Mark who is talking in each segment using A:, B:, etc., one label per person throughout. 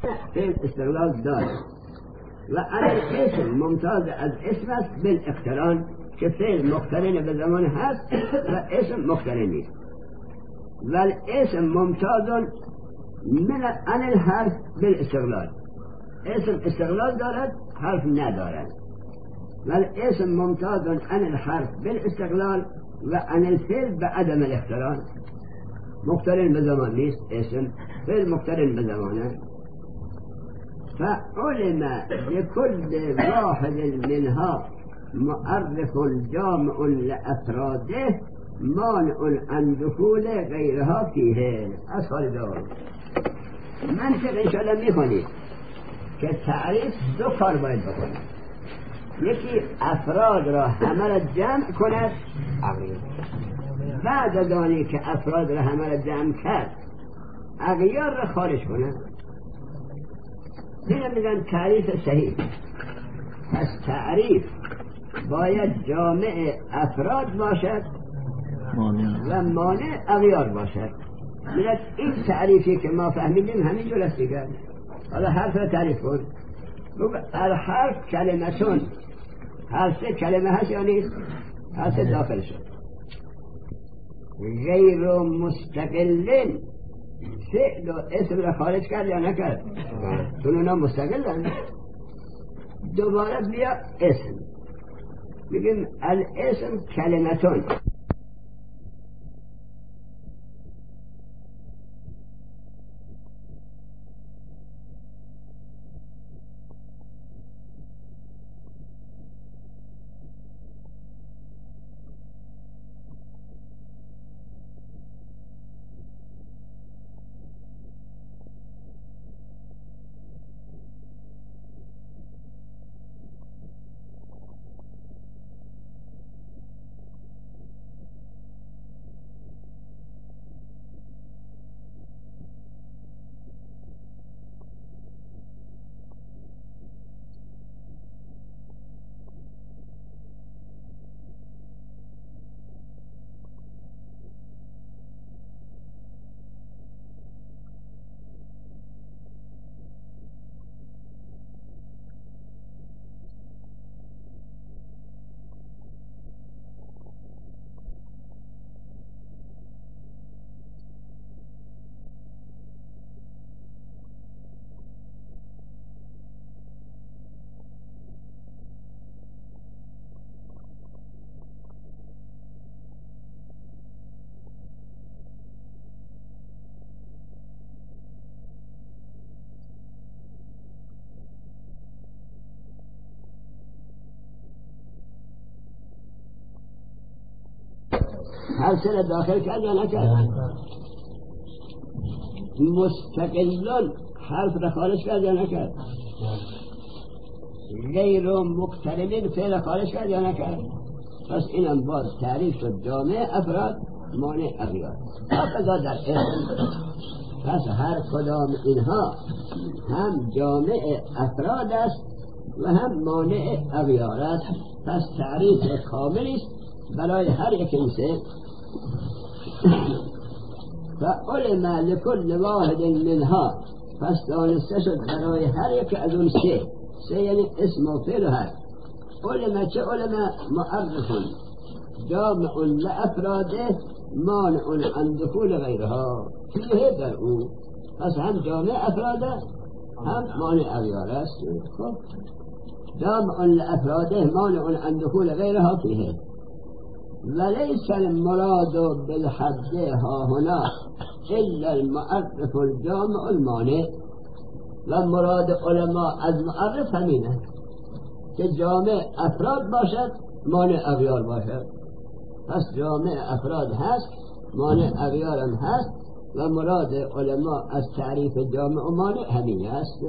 A: فعل استقلال داره و اسم ممتاز از اسم است بالاقتران که فعل مقترن به زمان هست و اسم مقترن نیست. و اسم ممتاز من عن الحرف بالاستقلال، اسم استقلال دارد حرف ندارد. و اسم ممتاز عن الحرف بالاستقلال و عن الفعل بعدم الاقتران. مقترن به زمان نیست اسم، فعل مقترن به زمانه. فعلم لكل واحد منها معرف جامع لأفراده مانع عن دخول غیرها فیه. از حال دار منطق انشاءالله میخونید که تعریف دو کار باید بکنه. یکی افراد را همه را جمع کند، بعد از آنی که افراد را همه را جمع کرد اغیار را خارج کند. اینه میگن تعریف صحیح. پس تعریف باید جامع افراد باشد و مانع اغیار باشد. میگن این تعریفی که ما فهمیدیم همین جور است دیگر. حالا حرف را تعریف کن. الحرف کلمتون، حرف کلمه هست یا نیست؟ حرف داخل شد. غیر مستقلن فعل و اسم را خارج کرد یا نکرد؟ چون اونا مستقلن. دوباره بیا اسم، میگیم الاسم کلمتون. هر سر داخل کرد یا نکرد؟ مستقلون حرف را خارج کرد یا نکرد؟ غیر مقترنین فعل خارج کرد یا نکرد؟ پس اینم باز تعریف شد جامع افراد مانع اغیار. اقضا در اسم پس هر کدام اینها هم جامع افراد است و هم مانع اغیار است. پس تعریف کاملی است برای هر یک این فعلم لكل واحد منها. پس دانسته شد برای هر یک از اون سه یعنی اسم و فعل هست. علم چه علم؟ معرفون جامع لأفراده مانع عن دخول غیرها فیه در او. پس هم جامع افراده هم مانع اغیار است. خب جامع لأفراده مانع عن دخول غیرها فیه. وليس المراد بالحد ها هنا الا المعرف الجامع المانع. و مراد علماء از معرف همینه که جامع افراد باشد مانع اغیار باشد. پس جامع افراد هست مانع اغیار هم هست و مراد علماء از تعریف جامع و مانع همین است.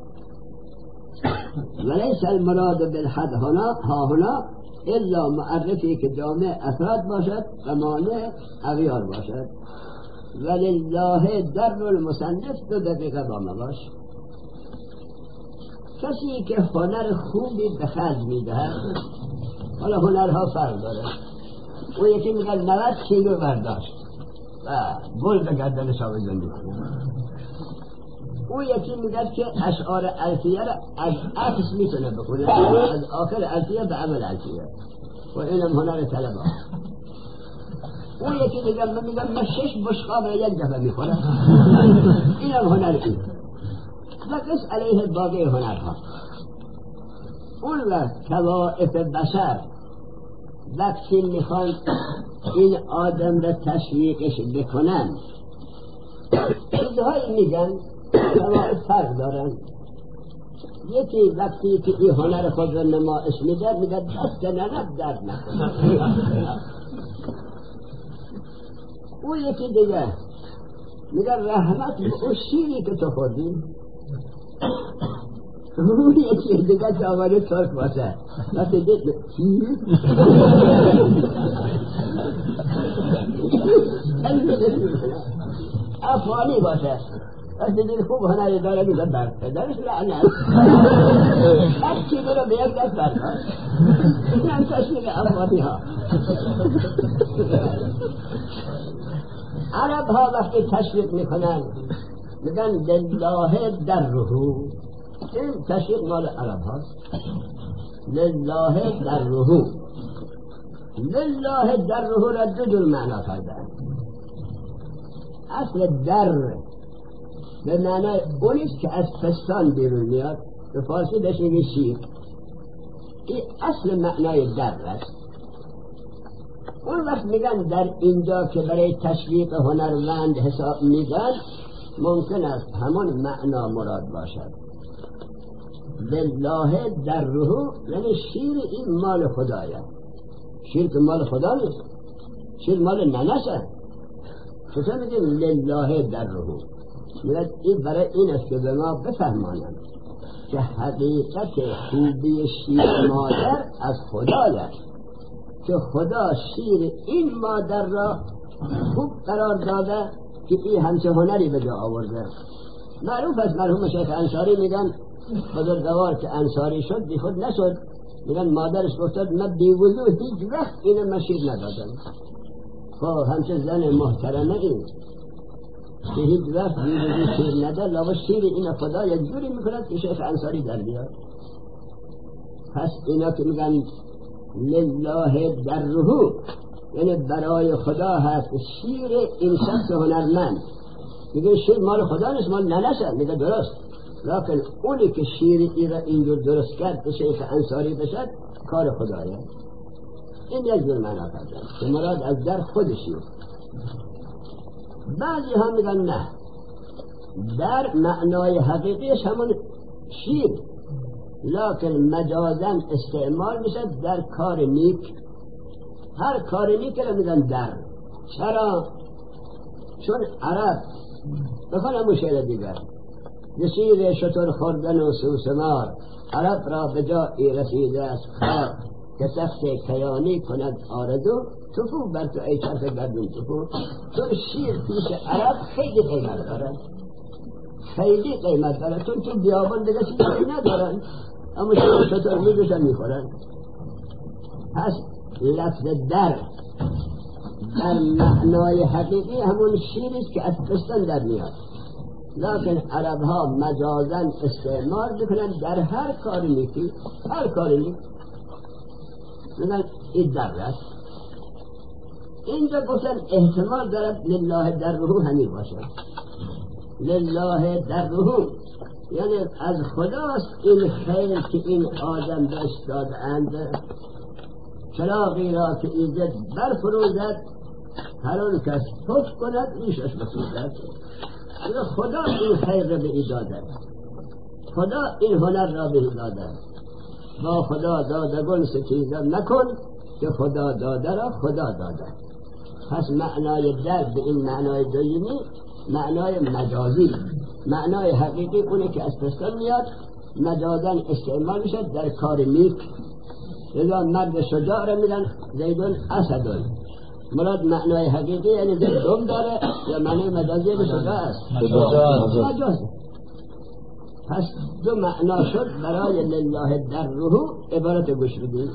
A: وليس المراد بالحد ها هنا الا معرفی که جامع افراد باشد و مانع اغیار باشد. ولله در المصنف 2 دقیقه با ما باش. کسی که هنر خوبی به خرج میدهد، حالا هنرها فرق داره، او یکی میگه 90 کیلو برداشت و گل به گردنش آویزون میکنه، او یکی میگه که اشعار الفیه را از عکس میتونه بکنه، از آخر الفیه به اول الفیه و اینم هنر طلبه. او یکی دیگه من میگم من 6 بشقاب را یک دفعه میخورم، اینم هنر این. و قص علیه باقی هنرها. اون وقت توائف بشر وقتی میخوان این آدم را تشویقش بکنن چیزهایی میگن، توائف فرق دارن. یکی وقتی که این هنر خود را نمایش میده میگه دست ننب درد نکنه. او یکی دیگه میگه رحمت به او شیری که تو خوردی. او یکی دیگه که آمده ترک باشه وقتی دید افغانی باشه وقتی دید خوب هنری داره میگه بر پدرش لعنت هر چی برو به یک دست برکن. این هم تشریف افغانی ها. عرب ها وقتی تشویق میکنن میگن لله دره. این تشویق مال عرب هاست. لله دره. لله دره را دو جور معنا کردن. اصل در به معنای اونیست که از پستان بیرون میاد، به فارسی بهش میگه شیر. این اصل معنای در است. اون وقت میگن در اینجا که برای تشویق هنرمند حساب میگن ممکن است همون معنا مراد باشد. لله دره یعنی شیر این مال خدایه. شیر که مال خدا نیست، شیر مال ننسه. چطور میگیم لله دره؟ میگن این برای این است که به ما بفهمانم که حقیقت خوبی شیر مادر از خدایه، که خدا شیر این مادر را خوب قرار داده که این همچه هنری به جا آورده. معروف است مرحوم شیخ انصاری میگن بزرگوار که انصاری شد بی خود نشد، میگن مادرش گفتد من بی وضو هیچ وقت اینه من شیر ندادم. خب همچه زن محترمه این که هیچ وقت بی وضو شیر نداد، لابد شیر این خدا یک جوری میکند که شیخ انصاری در بیاد. پس اینا که میگن لله دره یعنی برای خدا هست شیر این شخص هنرمند. میگه شیر مال خدا نیست، مال ننشه. میگه درست، لیکن اونی که شیر ای را اینجور درست کرد به شیخ انصاری بشد کار خدایه. این یک جور معنا کردن که مراد از در خود شیر. بعضی ها میگن نه، در معنای حقیقیش همون شیر، لیکن مجازن استعمال میشه در کار نیک. هر کار نیک را میگن در. چرا؟ چون عرب بخونم اون شعر دیگر، نشیر شتر خوردن و سوسمار عرب را به جایی رسیده است خار، که سخت کیانی کند آرزو تفو بر تو ای چرخ گردون تفو. چون شیر پیش عرب خیلی قیمت داره، خیلی قیمت داره، چون تو بیابان دیگه چیزی ندارن، اما شیر شتر میدوشن میخورن. پس لفظ در معنای حقیقی همون شیریست که از پستان در میاد، لیکن عرب ها مجازن استعمال بکنن در هر کار نیکی. هر کار نیک میگن این در است. اینجا گفتن احتمال دارد لله دره همین باشه. لله دره یعنی از خداست این خیر که این آدم بهش دادند. چراغی را که ایزد برفروزد هر آن کس پف کند ریشش بسوزد. خدا این خیر را به ای داده، خدا این هنر را به ای داده. با خدا دادگان ستیزه نکن که خدا داده را خدا داده. پس معنای در به این معنای دویمی معنای مجازی. معنای حقیقی اونه که از پستان میاد، مجازن استعمال میشه در کار نیک. لذا مرد شجاع را میگن زیدون اسدون. مراد معنای حقیقی یعنی زید دم داره یا معنای مجازی به شجاع است؟ مجاز. پس دو معنا شد برای لله دره. عبارت گوش بدید.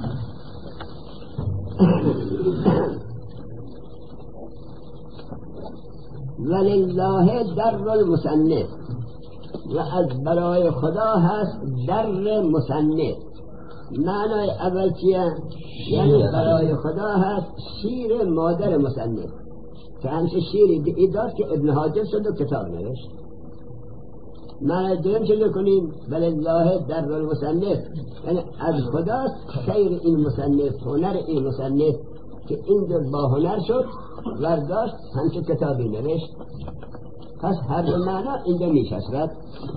A: ولله در المصنف و از برای خدا هست در مصنف. معنای اول چیه؟ یعنی برای خدا هست شیر مادر مصنف، که همچه شیری به ایداد که ابن حاجب شد و کتاب نوشت. معنی دوم چه کنیم؟ ولله در المصنف، یعنی از خداست خیر این مصنف، هنر این مصنف که این با هنر شد ورداشت همچه کتابی نوشت. پس هر دو معنا اینجا میشد.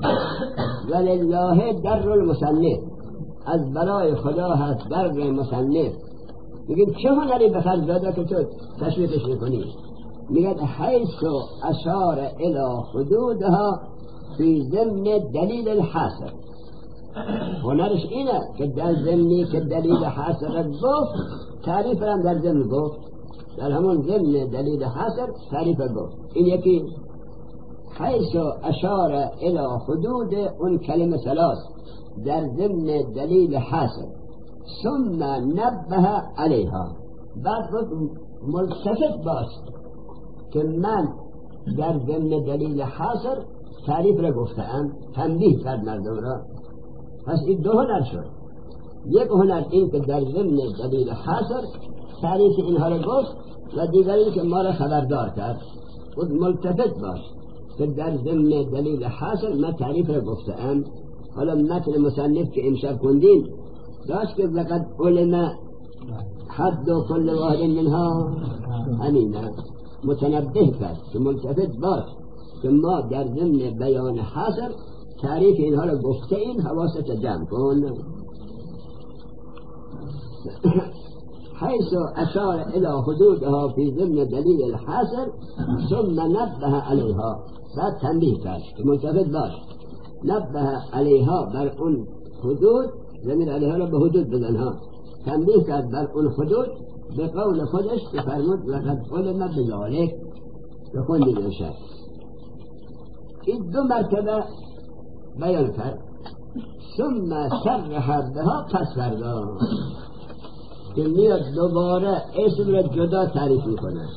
A: ولله در المصنف، از برای خدا هست در مصنف. میگیم چه هنری به خرج داده که تو تشویقش میکنی؟ میگه حیث اشار الى حدودها فی ضمن دلیل الحاصل. هنرش اینه که در ضمنی که دلیل حاصل گفت تعریف هم در ضمن گفت، در همون ضمن دلیل حاصل تعریف گفت. این یکی حیث اشار الى حدود اون کلمه ثلاث در ضمن دلیل حاصل ثم نبه علیها. بعد ملتفت باش که من در ضمن دلیل حاصل تعریف را گفتم، تنبیه کرد مردم را. پس این دو هنر شد. یک هنر این که در ضمن دلیل حاصل تعریف اینها را گفت، و دیگری که ما را خبردار کرد. خود ملتفت باش که در ضمن دلیل حاصل من تعریف را گفتم. حالا متن مصنف که امشب کندیم داشت که لقد علم حد و کل واحد منها همینه، متنبه کرد که ملتفت باش که ما در ضمن بیان حاصل تعریف اینها را گفته این حواست جمع کن. حيث أشار إلى حدودها في ضمن دليل الحاصل ثم نبه عليها. بعد تنبيه کرد ملتفت باش، نبه عليها بر اون حدود، زمین علیها را به حدود بزنها، تنبیه کرد بر اون حدود به قول خودش که فرمود لقد علم بذلك. بخوندید امشب این دو مرتبه بیان کرد. ثم صرح بها، پس فردا که میاد دوباره اسم را جدا تعریف میکنه.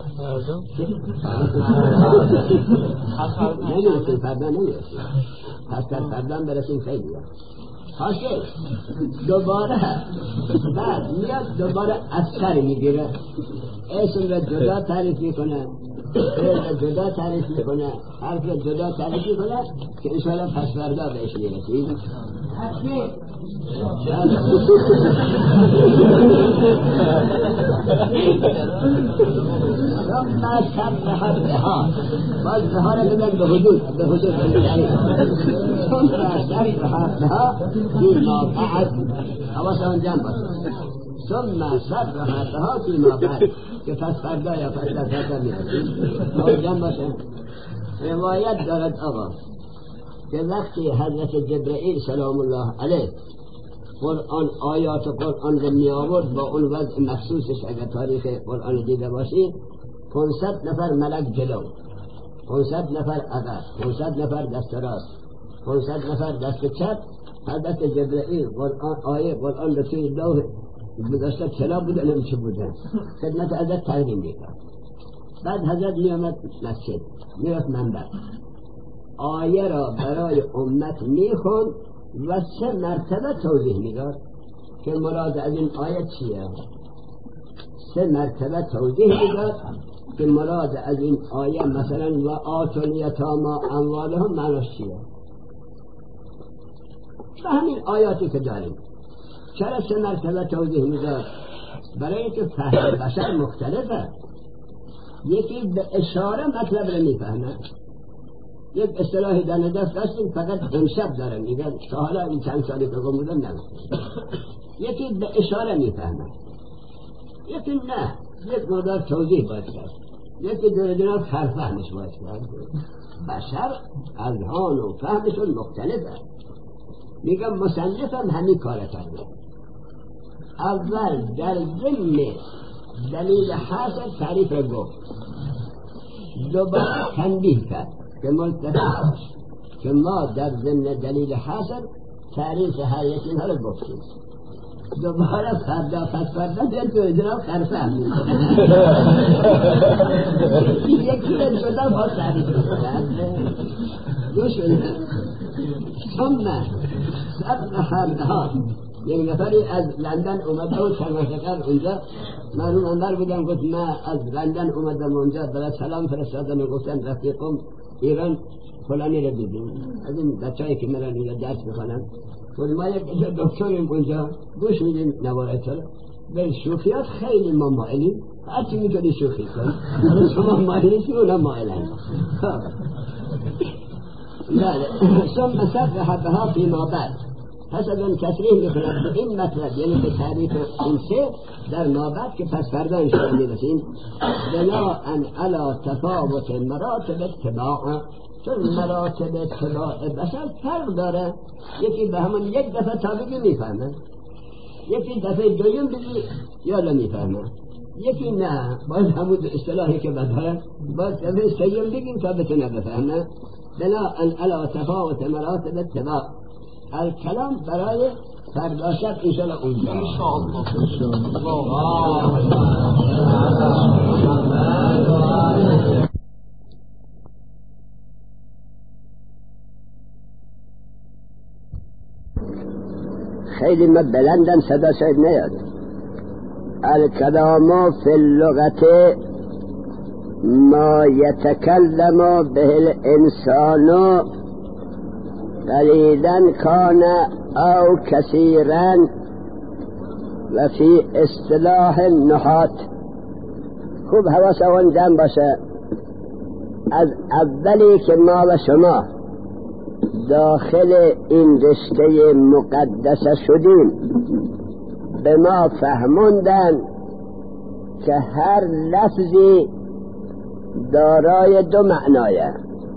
A: نمیرسیم فردا، نمیرسیم پس فردا برسیم خیلی حاصل. دوباره بعد میاد دوباره اثر میگیره، اسم را جدا تعریف میکنه، فعل را جدا تعریف میکنه، حرف را جدا تعریف میکنه که انشاءالله پس فردا بهش میرسیم. ثم صرح بها، باز بها را بگن به حدود ثم صرح بها فيما بعد. حواسمون جمع باشه. ثم صرح بها فيما بعد که پس فردا یا پس فردا میرسیم. حواس جمع باشه. روایت دارد آقا که وقتی حضرت جبرئیل سلام الله علیه قرآن، آیات قرآن رو می آورد با اون وضع مخصوصش، اگر تاریخ قرآن دیده باشی 500 نفر ملک جلو، 500 نفر عقب، 500 نفر دست راست، 500 نفر دست چپ. حضرت جبرئیل قرآن، آیه قرآن رو توی لوح گذاشته، چلا بوده نمیشه بوده، خدمت حضرت تقدیم میکرد. بعد حضرت می آمد مسجد، میرفت منبر، آیه را برای امت میخوند و 3 مرتبه توضیح میداد که مراد از این آیه چیه. 3 مرتبه توضیح میداد که مراد از این آیه مثلا و آتوا الیتامی اموالهم معناش چیه. و همین آیاتی که داریم چرا 3 مرتبه توضیح میداد؟ برای اینکه فهم بشر مختلفه. یکی به اشاره مطلب رو میفهمه. یک اصطلاحی در دست داشتیم فقط امشب دارم میگن، تا حالا این چند سالی که گم بودم نمیدونم. یکی به اشاره میفهمه، یکی نه، یک مقدار توضیح باید کرد، یکی دور فرفهمش باید کرد. بشر اذهان و فهمشون مختلفه. میگم مصنف هم همین کار کرده. اول در ضمن دلیل حاصل تعریف گفت، دوباره تنبیه کرد که ملتفت باش که ما در ضمن دلیل حاصل تعریف هر یکی اینها رو گفتیم. دوباره فردا پس فردا بیان تو اجرام خرفه میکنه، یکی رو جدا با تعریف میکنه. گوش بدید ثم سرحبها یک نفری از لندن اومده و تماشاگر اونجا معلوم اندر بودم گفت من از لندن اومدم اونجا برای سلام فرستادن و گفتن رفیقم ایران فلانی رو دیدیم از این بچه‌ای که میرن اینجا درس میخوانن ما یک دکتریم اونجا گوش میدیم نوارت رو به شوخیات خیلی ما مائلیم هرچی میتونی شوخی کن شما مائلیشی اونا مائلن ثم صرح بها فيما بعد پس از اون تصریح میکنند به این مطلب یعنی به تعریف این سه در ما بعد که پس فردا انشاءالله میرسیم بناءً علی تفاوت مراتب اتباع چون مراتب اتباع بشر فرق داره یکی به همون یک دفعه تا بگی میفهمه یکی دفعه دویم بگی یالا میفهمه یکی نه باید همون اصطلاحی که بداره باید دفعه سیم بگیم تا بتونه بفهمه بناءً علی تفاوت مراتب اتباع الکلام برای فردا شب انشاءالله اونجا خیلی ما بلندم صدا شاید نیاد الکلام فی اللغت ما یتکلم به الانسان قلیلا کان او کثیرا و فی اصطلاح النحات خوب حواسمون جمع باشه از اولی که ما و شما داخل این رشته مقدسه شدیم به ما فهموندن که هر لفظی دارای دو معنایه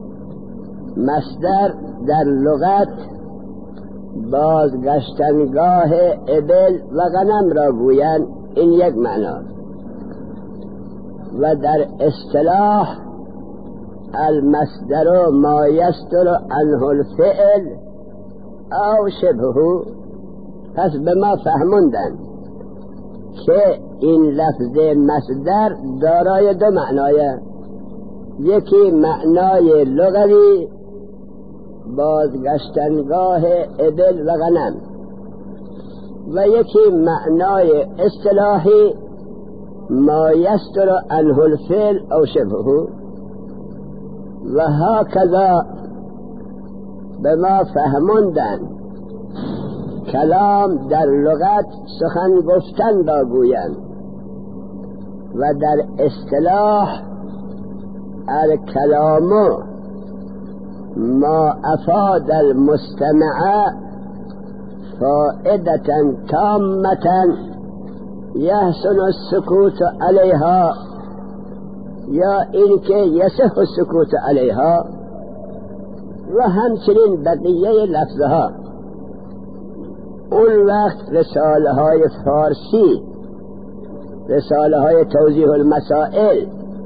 A: مصدر در لغت بازگشتنگاه ابل و غنم را گویند این یک معنا و در اصطلاح المصدر ما یستر عنه الفعل او شبهه پس به ما فهموندن که این لفظ مصدر دارای دو معنایه یکی معنای لغوی بازگشتنگاه ابل و غنم و یکی معنای اصطلاحی ما یستر عنه الفعل او شبهه و هکذا به ما فهموندن کلام در لغت سخن گفتن را گویند و در اصطلاح الکلام ما افاد المستمع فائدة تامة يحسن السكوت عليها یا اینکه یصح السکوت علیها و همچنین بقیه لفظها اون وقت رساله های فارسی رساله های توضیح المسائل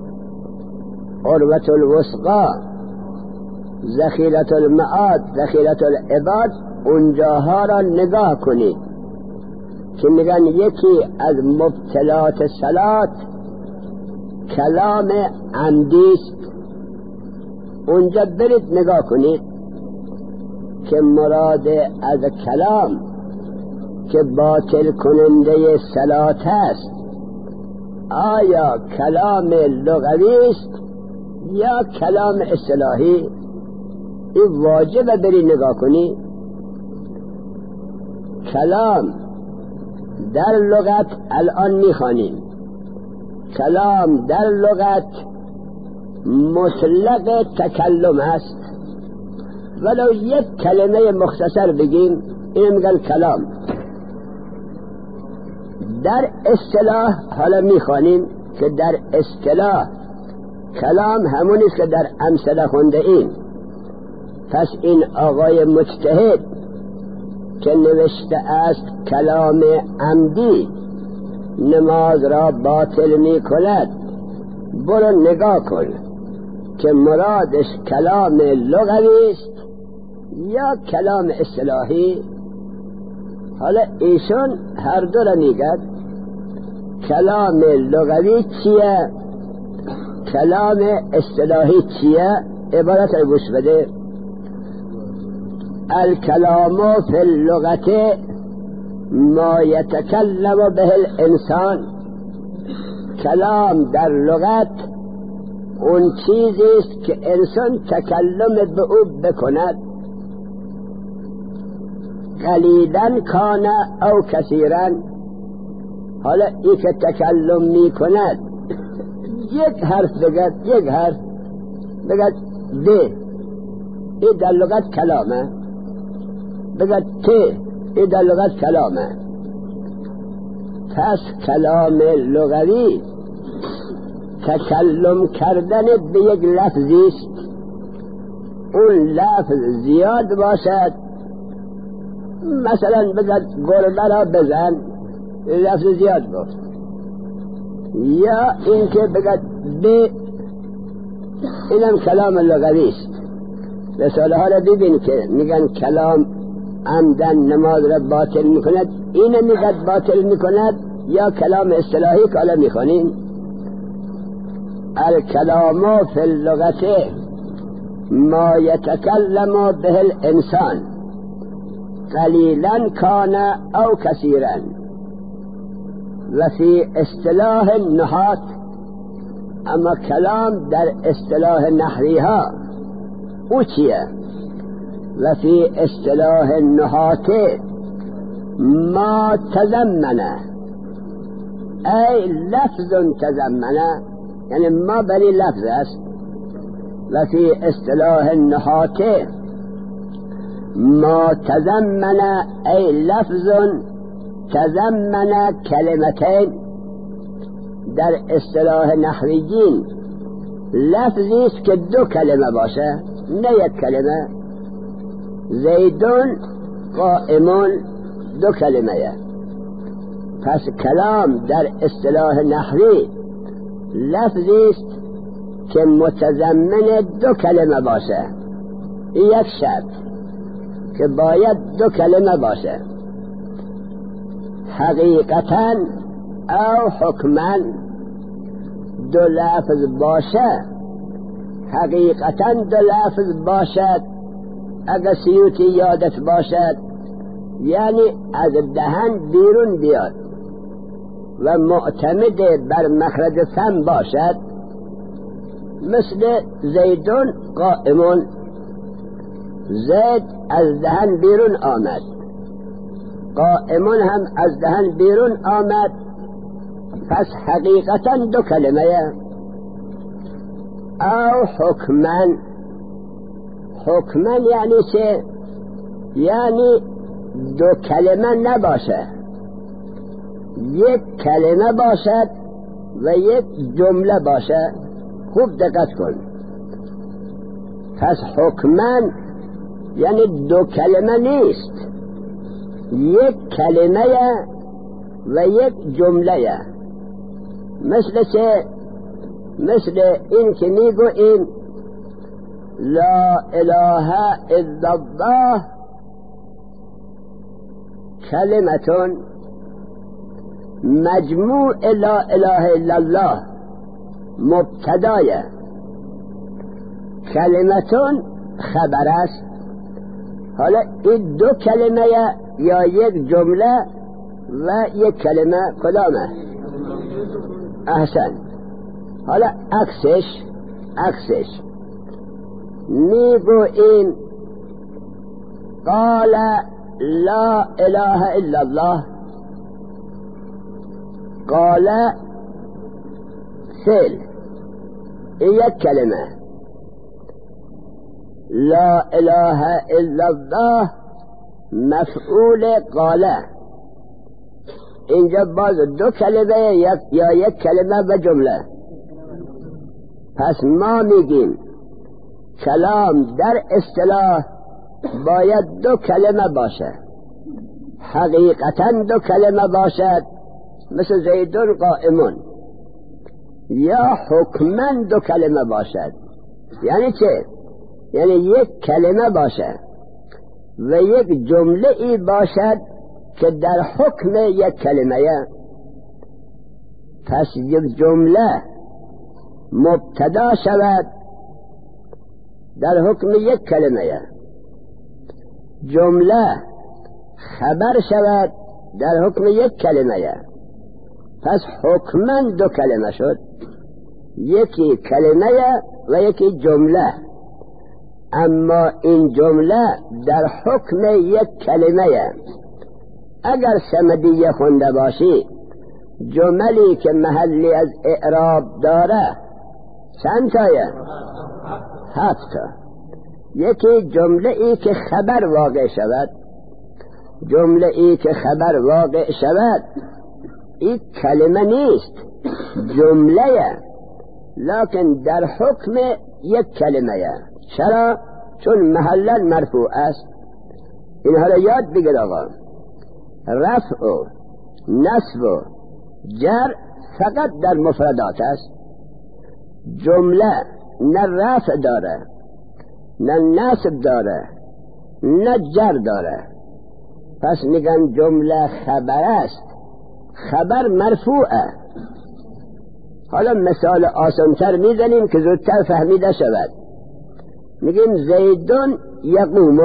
A: عروة الوثقی ذخیرة المعاد ذخیرة العباد اونجاها را نگاه کنید که میگن یکی از مبتلات صلات کلام عمدیست اونجا برید نگاه کنید که مراد از کلام که باطل کننده صلات است آیا کلام لغوی است یا کلام اصطلاحی این واجب بری نگاه کنی کلام در لغت الان میخوانیم کلام در لغت مطلق تکلم است ولو یک کلمه مختصر بگیم این میگن کلام در اصطلاح حالا میخوانیم که در اصطلاح کلام همونی است که در امثله خونده ایم پس این آقای مجتهد که نوشته است کلام عمدی نماز را باطل می کند برو نگاه کن که مرادش کلام لغوی است یا کلام اصطلاحی حالا ایشون هر دو را میگد کلام لغوی چیه کلام اصطلاحی چیه عبارت رو گوش بده الکلام فی اللغت ما یتکلم به الانسان. کلام در لغت اون چیزی است که انسان تکلم به او بکند، قلیلا کان او کثیرا. حالا ای که تکلم می کند یک حرف بگد، یک حرف بگد ده، ای در لغت کلامه. بگد ته، ای در لغت کلامه. پس کلام لغوی تکلم کردن به یک لفظی است، اون لفظ زیاد باشد. مثلا بگد گربه را بزن، لفظ زیاد گفت. یا اینکه بگد به، اینم کلام لغوی است. رساله ها را ببین که میگن کلام عمدن نماز را باطل میکند، اینه میگد باطل میکند یا کلام اصطلاحی که حالا میخونیم. الکلام فی اللغت ما یتکلم به الانسان قلیلا کان او کثیرا. و فی اصطلاح النحات، اما کلام در اصطلاح نحوی ها او چیه؟ و فی اصطلاح النحات ما تضمنه ای لفظ تضمنه، یعنی ما بلی لفظ است. و فی اصطلاح النحات ما تضمنه ای لفظ تضمنه کلمتین. در اصطلاح نحویین لفظی است که دو کلمه باشه، نه یک کلمه. زیدون قائمون دو کلمه. پس کلام در اصطلاح نحوی لفظی است که متضمن دو کلمه باشه. یک شرط که باید دو کلمه باشه، حقیقتا او حکما. دو لفظ باشه، حقیقتا دو لفظ باشد. اگر سیوتی یادت باشد یعنی از دهن بیرون بیاد و معتمد بر مخرج فم باشد. مثل زیدون قائمون، زید از دهن بیرون آمد، قائمون هم از دهن بیرون آمد. پس حقیقتا دو کلمه. او حکمن، حکمن یعنی چه؟ یعنی دو کلمه نباشه، یک کلمه باشد و یک جمله باشه. خوب دقت کن. پس حکمن یعنی دو کلمه نیست، یک کلمه و یک جمله. مثل چه؟ مثل این که میگوییم لا اله الا الله کلمتون، مجموع لا اله الا الله مبتدای، کلمتون خبر است. حالا این دو کلمه یا یک جمله و یک کلمه کدامه؟ احسن. حالا عکسش میگوییم قال لا اله الا الله. قال فعل، یک کلمه. لا اله الا الله مفعول قاله. اینجا باز دو کلمه یا یک کلمه و جمله. پس ما میگیم کلام در اصطلاح باید دو کلمه باشه، حقیقتا دو کلمه باشد، مثل زیدون قائمون. یا حکما دو کلمه باشد. یعنی چه؟ یعنی یک کلمه باشه و یک جمله ای باشد که در حکم یک کلمه. پس یک جمله مبتدا شود در حکم یک کلمه جمله خبر شود در حکم یک کلمه، پس حکما دو کلمه شد، یکی کلمه و یکی جمله. اما این جمله در حکم یک کلمه. اگر صمدیه خونده باشی جملی که محلی از اعراب داره چند تایه؟ 7 تا. یکی جمله ای که خبر واقع شود، جمله ای که خبر واقع شود این کلمه نیست، جمله، لکن در حکم یک کلمه. چرا؟ چون محلا مرفوع است. این حالا یاد بگیر آقا، رفع و نصب و جر فقط در مفردات است. جمله نه رفع داره، نه نصب داره، نه جر داره. پس میگن جمله خبر است، خبر مرفوعه. حالا مثال آسانتر میزنیم که زودتر فهمیده شود. میگیم زیدون یقوم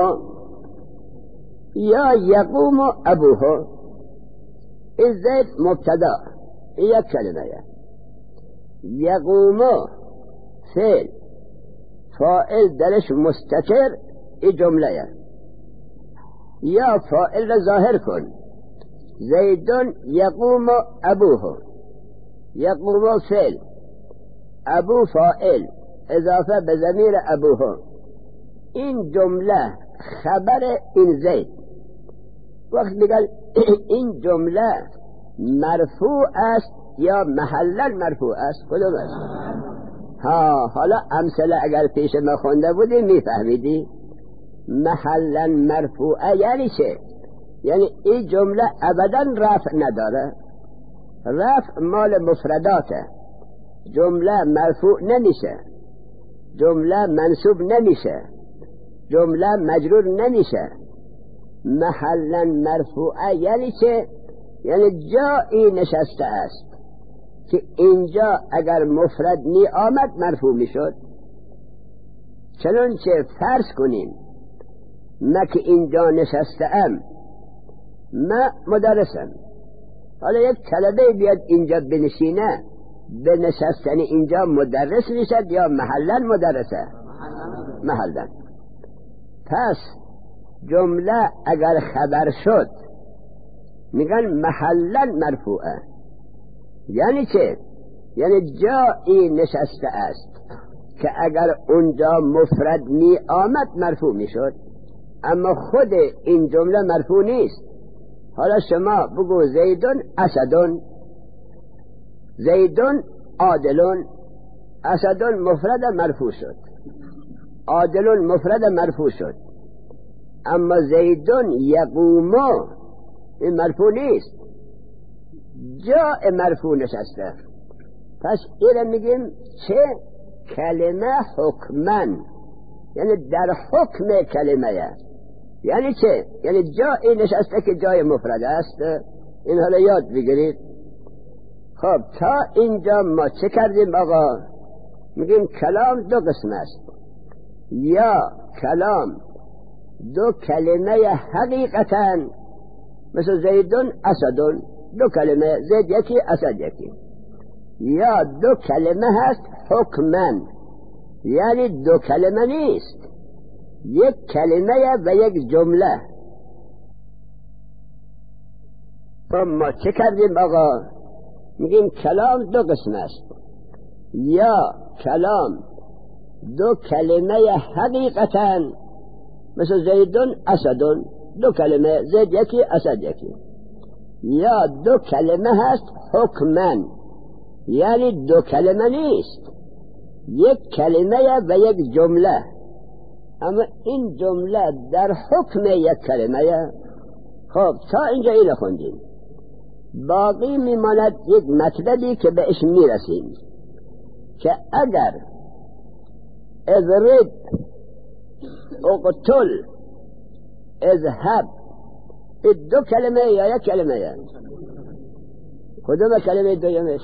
A: یا یقوم ابوه. این زید مبتدا، این یک کلمه. یقوم فعل، فاعل درش مستتر، این جمله. یا فاعل را ظاهر کن، زیدون یقوم ابوه، یقوم فعل، ابو فاعل اضافه به ضمیر ابوه. این جمله خبر این زید. وقت بگل این جمله مرفوع است یا محلا مرفوع است، کدوم است؟ حالا امثله اگر پیش ما خونده بودی میفهمیدی. محلا مرفوع یعنی چه؟ یعنی این جمله ابدا رفع نداره، رفع مال مفرداته. جمله مرفوع نمیشه، جمله منصوب نمیشه، جمله مجرور نمیشه. محلا مرفوع یعنی چه؟ یعنی جایی نشسته است که اینجا اگر مفرد می آمد مرفوع می شد. چنانچه فرض کنیم ما که اینجا نشسته ام، ما مدرسم، حالا یک طلبه بیاد اینجا بنشینه، به نشستن اینجا مدرس میشد یا محلا مدرسه؟ محلا. پس جمله اگر خبر شد میگن محلا مرفوعه. یعنی چه؟ یعنی جایی نشسته است که اگر اونجا مفرد می آمد مرفوع می شد، اما خود این جمله مرفوع نیست. حالا شما بگو زیدون اسدون، زیدون عادلون. اسدون مفرد مرفوع شد، عادلون مفرد مرفوع شد، اما زیدون یقومو این مرفوع نیست، جا مرفوع نشسته. پس این میگیم چه؟ کلمه حکمن، یعنی در حکم کلمه. یعنی چه؟ یعنی جایی نشسته که جای مفرد است. این حالا یاد بگیرید. خب تا اینجا ما چه کردیم آقا؟ میگیم کلام دو قسم است، یا کلام دو کلمه حقیقتا، مثل زیدون اسدون، دو کلمه، زید یکی اسد یکی. یا دو کلمه هست حکمن، یعنی دو کلمه نیست، یک کلمه و یک جمله. خب ما چه کردیم آقا؟ میگیم کلام دو قسم است، یا کلام دو کلمه حقیقتا، مثل زیدون اسدون، دو کلمه، زید یکی اسد یکی. یا دو کلمه هست حکمن، یعنی دو کلمه نیست، یک کلمه و یک جمله، اما این جمله در حکم یک کلمه. خب تا اینجا اینو خوندیم، باقی میماند یک مطلبی که بهش میرسیم، که اگر اضرب، اقتل، اذهب، این دو کلمه یا یک کلمه؟ کدوم کلمه دویمش؟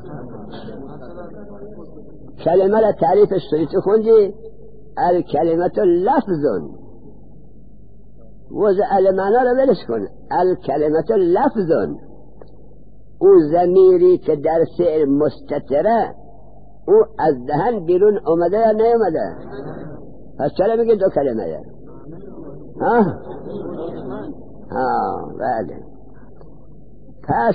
A: کلمه را تعریفش تو خوندی؟ الکلمت لفظ، وضع المعنا رو ولش کن. الکلمت لفظ، او ضمیری که در فعل مستتره او از دهن بیرون اومده یا نیومده؟ پس چرا میگه دو کلمه؟ بله. پس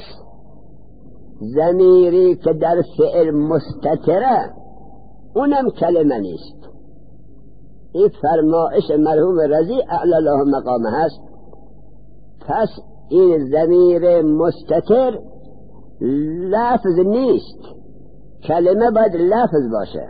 A: ضمیری که در فعل مستتره اونم کلمه نیست. این فرمایش مرحوم رضی اعلی الله مقامه هست. پس این ضمیر مستتر لفظ نیست، کلمه باید لفظ باشه.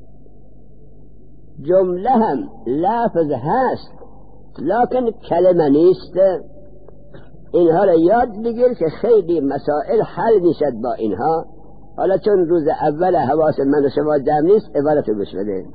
A: جمله هم لفظ هست لکن کلمه نیست. اینها را یاد بگیر که خیلی مسائل حل میشد با اینها. حالا چون روز اول حواس من و شما جمع نیست، عبارت رو گوش بده.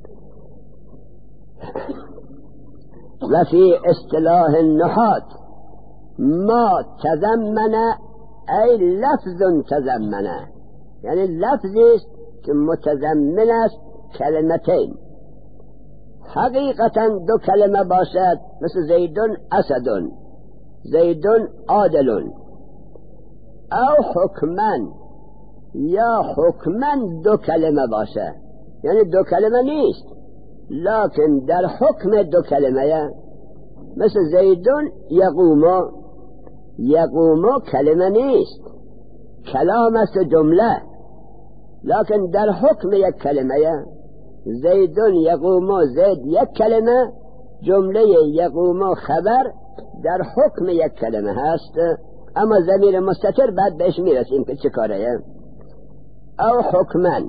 A: و فی اصطلاح النحات ما تضمن ای لفظ تضمن، یعنی لفظی است که متضمن است کلمتین. حقیقتا دو کلمه باشد، مثل زیدون اسدون، زیدون عادلون، او حکمن، یا حکمن دو کلمه باشه، یعنی دو کلمه نیست لکن در حکم دو کلمه، مثل زیدون یقومو، یقومو کلمه نیست، کلام است جمله، لکن در حکم یک کلمه. زیدون یقومو، زید یک کلمه، جمله یقومو خبر در حکم یک کلمه هست. اما ضمیر مستتر بعد بهش میرسیم که چه کاره. او حکمن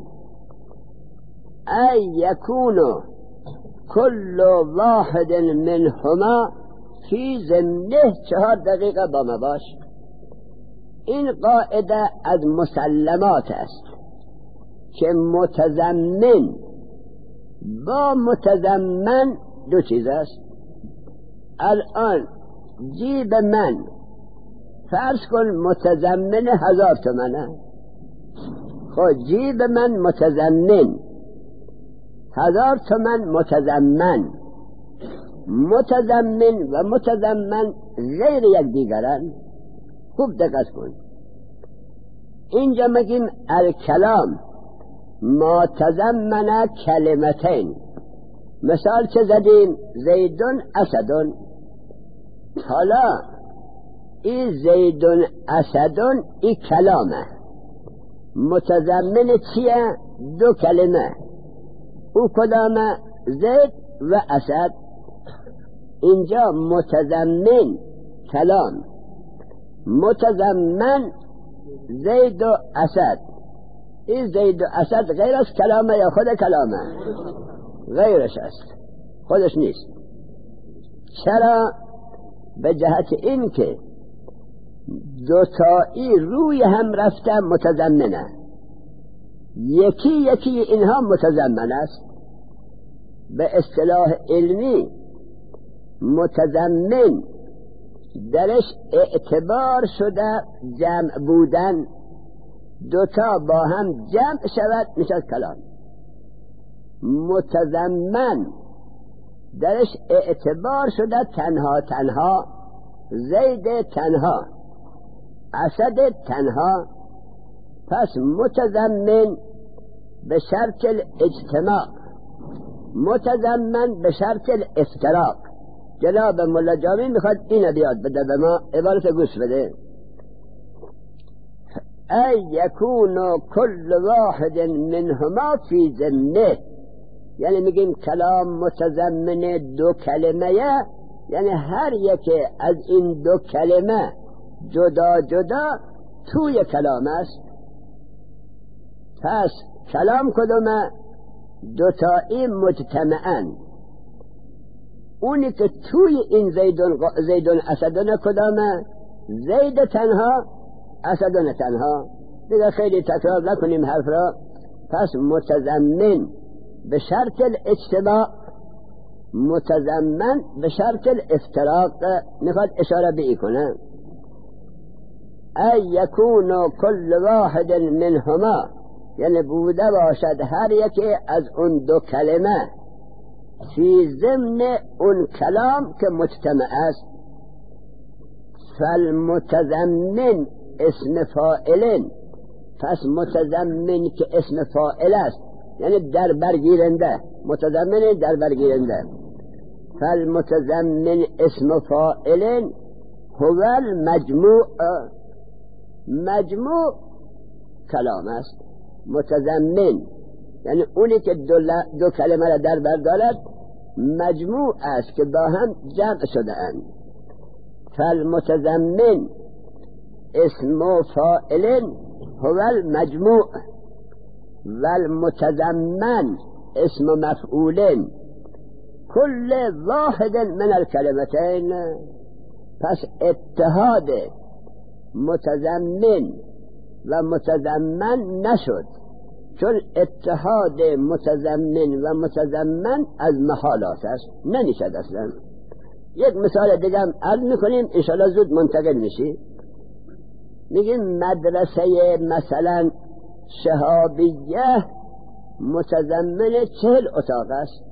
A: ای یکونو کل واحد منهما فی ضمنه. 4 دقیقه با ما باش. این قاعده از مسلمات است که متضمن با متضمن دو چیز است. الان جیب من فرض کن متضمن 1000 تومنه. خب جیب من متضمن 1000 تومن، متضمن و متضمن غیر یک دیگرن. خوب دقت کن. اینجا میگیم الکلام ما تضمن کلمتین. مثال چه زدیم؟ زیدون اسدون. حالا این زیدون اسدون این کلامه، متضمن چیه؟ دو کلمه. او کدامه؟ زید و اسد. اینجا متضمن کلام، متضمن زید و اسد. این زید و اسد غیر از کلامه یا خود کلامه؟ غیرش است، خودش نیست. چرا؟ به جهت این که دوتایی روی هم رفته متضمنه. یکی اینها متضمن است. به اصطلاح علمی متضمن درش اعتبار شده جمع بودن، دوتا با هم جمع شود میشد کلام. متضمن درش اعتبار شده تنها تنها، زید تنها، اسد تنها. پس متضمن به شرط الاجتماع، متضمن به شرط الافتراق. جناب مولا جامی میخواد اینو بیاد بده به ما. عبارت گوش بده. ای یکون کل واحد منهما فی ضمنه، یعنی میگیم کلام متضمن دو کلمه، یعنی هر یک از این دو کلمه جدا جدا توی کلام است. پس کلام کدومه؟ دوتایی مجتمعن. اونی که توی این زیدون اسدون کدامه؟ زید تنها، اسدون تنها. دیگه خیلی تکرار نکنیم حرف را. پس متضمن به شرط الاجتماع، متضمن به شرط الافتراق. میخواد اشاره بی کنه. ای یکون کل واحد منهما، یعنی بوده باشد هر یکی از اون دو کلمه فی ضمن اون کلام که مجتمع است. فالمتضمن اسم فاعل، پس متضمن که اسم فاعل است یعنی در برگیرنده، متضمن در برگیرنده. فالمتضمن اسم فاعل هو المجموع، مجموع کلام است. متضمن یعنی اونی که دو کلمه را در بر دارد مجموع است که با هم جمع شده اند. فالمتضمن اسم فاعل هو المجموع والمتضمن اسم مفعول كل واحد من الكلمتين. پس اتحاد متضمن و متضمن نشد، چون اتحاد متضمن و متضمن از محالات است، نمیشد اصلا. یک مثال دیگه هم عرض میکنیم انشاءالله زود منتقل میشی. میگیم مدرسه مثلا شهابیه متضمن 40 اتاق است.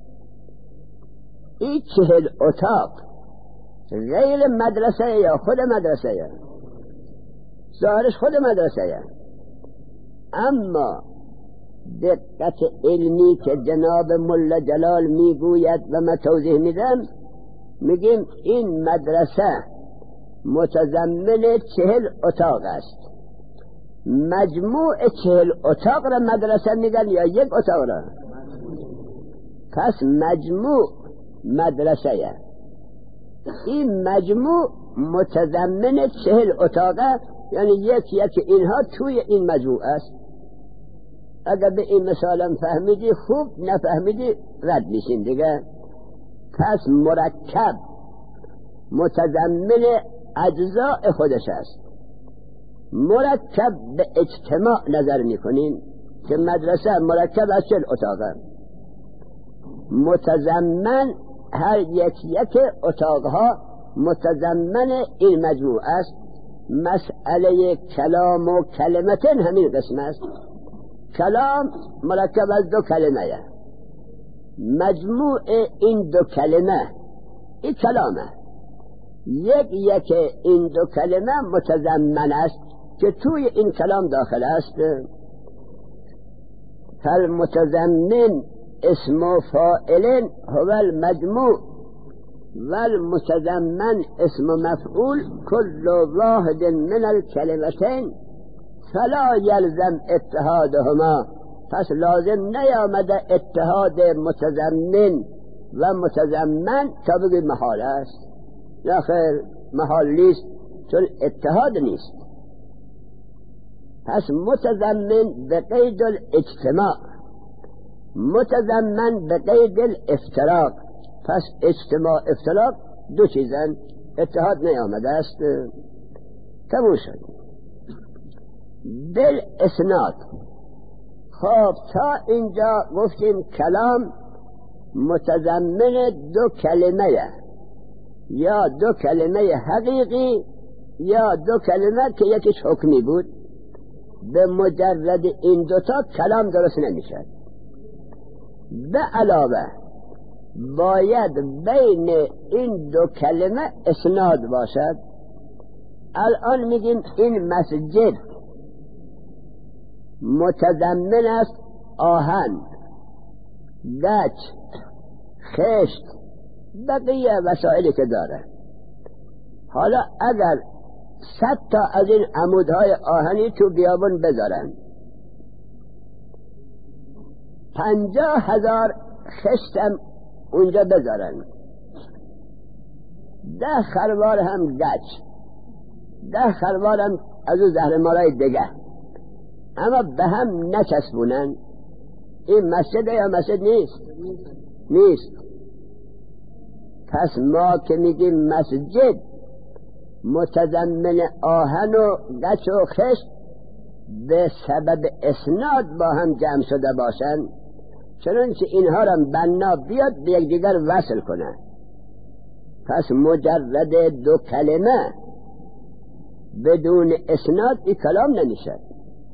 A: این 40 اتاق غیر مدرسه یا خود مدرسه؟ ظاهرش خود مدرسه، اما دقت علمی که جناب ملا جلال میگوید و من توضیح میدم، میگیم این مدرسه متضمن 40 اتاق است. مجموع 40 اتاق را مدرسه میگن یا یک اتاق را؟ پس مجموع مدرسه، این مجموع متضمن 40 اتاقه، یعنی یکی اینها توی این مجموع است. اگر به این مثالم فهمیدی خوب، نفهمیدی رد میشین دیگه. پس مرکب متضمن اجزاء خودش است. مرکب به اجتماع نظر میکنین که مدرسه مرکب از 40 اتاقه، متضمن هر یک اتاقها متضمن این مجموع است. مسئله کلام و کلمتن همین قسم است. کلام مرکب از 2 کلمه، مجموع این 2 کلمه این کلامه. یک این 2 کلمه متضمن است که توی این کلام داخل است. فالمتضمن اسم فاعل هو المجموع والمتضمن اسم مفعول كل واحد من الكلمتين فلا يلزم اتحادهما. پس لازم نیامده اتحاد متضمن و متضمن تا بگید محال است. نه خیر، محال نیست، چون اتحاد نیست. پس متضمن به قید الاجتماع، متضمن به قید الافتراق. پس اجتماع افتراق 2 چیزن، اتحاد نیامده است. تموم شد. بالاسناد. خب تا اینجا گفتیم کلام متضمن 2 کلمه، یا 2 کلمه حقیقی یا 2 کلمه که یکیش حکمی بود. به مجرد این 2 تا کلام درست نمیشه. به علاوه باید بین این 2 کلمه اسناد باشد. الان میگیم این مسجد متضمن است آهن، گچ، خشت، بقیه وسایلی که داره. حالا اگر 100 تا از این عمودهای آهنی تو بیابون بذارن، 50,000 خشتم اونجا بذارن، 10 خروار هم گچ، 10 خروار هم از اون زهرمارای دیگه، اما به هم نچسبونن، این مسجد یا مسجد نیست. پس ما که میگیم مسجد متضمن آهن و گچ و خشت به سبب اسناد با هم جمع شده باشن، چنانچه اینها را بنا بیاد به یکدیگر وصل کنه. پس مجرد 2 کلمه بدون اسناد این کلام نمیشه.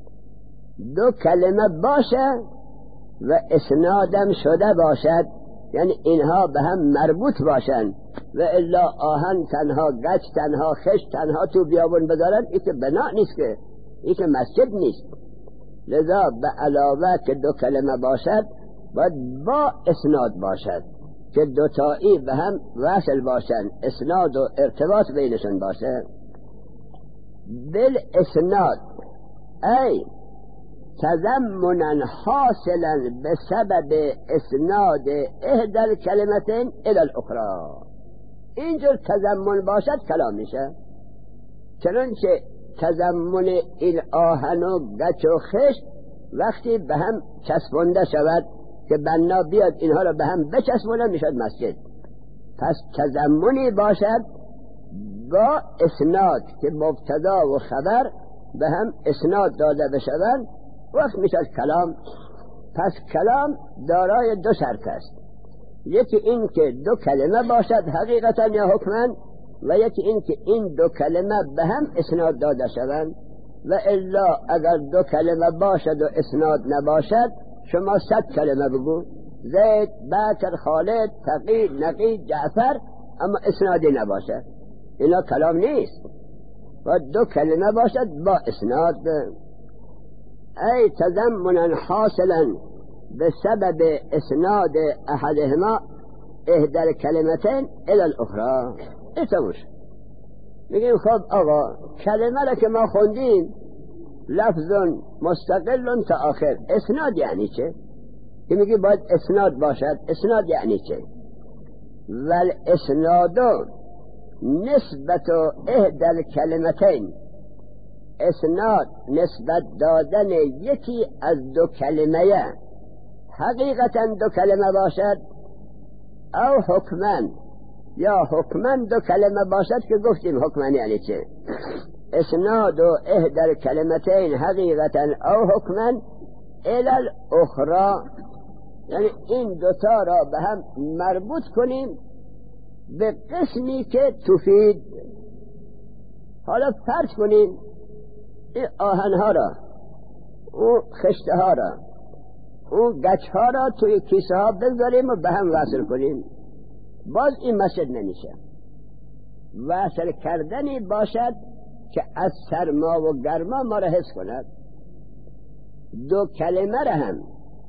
A: 2 کلمه باشه و اسنادم شده باشد، یعنی اینها به هم مربوط باشن و الا آهن تنها، گچ تنها، خشت تنها تو بیابون بذارن، این که بنا نیست، که این که مسجد نیست. لذا به علاوه که دو کلمه باشد باید با اسناد باشد که دوتایی به هم وصل باشن، اسناد و ارتباط بینشون باشه. بالاسناد ای تضمنا حاصلا بسبب اسناد احدى الكلمتين الى الاخرى. اینجور تضمن باشد کلام میشه. چنانچه تضمن این آهن و گچ و خشت وقتی به هم چسبونده شود که بنا بیاد اینها را به هم بچسبونه میشد مسجد. پس تضمنی باشد با اسناد که مبتدا و خبر به هم اسناد داده بشوند، وقت میشد کلام. پس کلام دارای دو شرط است، یکی این که دو کلمه باشد حقیقتا یا حکما، و یکی این که این دو کلمه به هم اسناد داده شوند. و الا اگر دو کلمه باشد و اسناد نباشد، شما 100 کلمه بگو، زید، بکر، خالد، تقی، نقی، جعفر، اما اسنادی نباشد، اینا کلام نیست. و دو کلمه باشد با اسناد. ای تضمنا حاصلا بسبب اسناد احدهما احدى الكلمتين الى الاخرى. ایتموش میگیم خب آقا کلمه را که ما خوندیم لفظ مستقل تا آخر، اسناد یعنی چه؟ که میگی باید اسناد باشد، اسناد یعنی چه؟ والاسناد نسبت احدى الكلمتين، اسناد نسبت دادن یکی از دو کلمه، حقیقتا دو کلمه باشد او حکمن، یا حکمن دو کلمه باشد که گفتیم حکمن یعنی چه؟ اسناد و احدى الكلمتين حقیقتا او حکمن الى الاخرى، یعنی این دوتا را به هم مربوط کنیم به قسمی که تفید. حالا فرض کنیم این آهنها را، او خشته ها را، او گچ ها را توی کیسه ها بذاریم و به هم وصل کنیم، باز این مسجد نمیشه. وصل کردنی باشد که از سرما و گرما ما را حفظ کند. دو کلمه را هم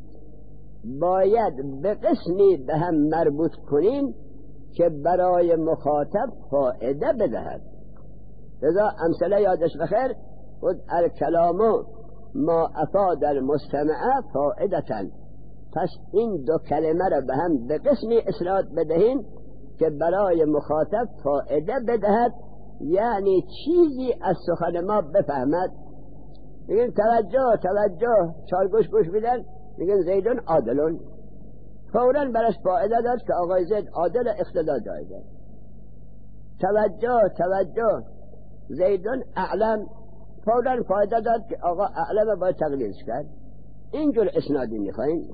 A: باید به قسمی به هم مربوط کنیم که برای مخاطب فایده بدهد. لذا امثله یادش بخیر، خود الکلام ما افاد المستمع فائدتا. پس این دو کلمه را به هم به قسمی اسناد بدهیم که برای مخاطب فائده بدهد، یعنی چیزی از سخن ما بفهمد. میگن توجه توجه، چار گوش بیدن، میگن زیدون عادلون، فوراً برش فائده داد که آقای زید عادل، اقتدا جایده. توجه توجه، زیدون اعلم، فوراً فائده داد که آقا اعلم باید تقلیدش کرد. اینجور اسنادی میخوایم.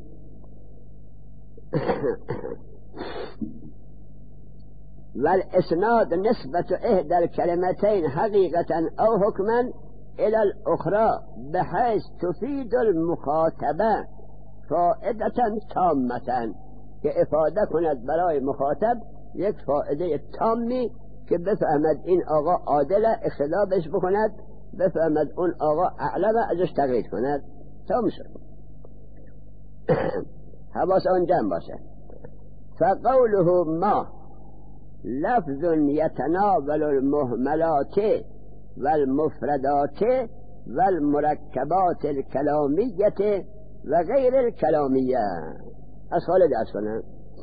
A: والاسناد نسبت احدى الكلمتين حقیقتا او حکما الى الاخرى بحيث تفيد المخاطبه فائدة تامة، که افاده کند برای مخاطب یک فائده تامی که بفهمد این آقا عادله، اقتدا بهش بکند، بفهمد اون آقا اعلمه، ازش تقلید کند. تمام شد. حواس آن جمع باشه. فقوله ما لفظ يتناول المهملات والمفردات والمركبات الكلامية وغير الكلامية. از خالد از کنم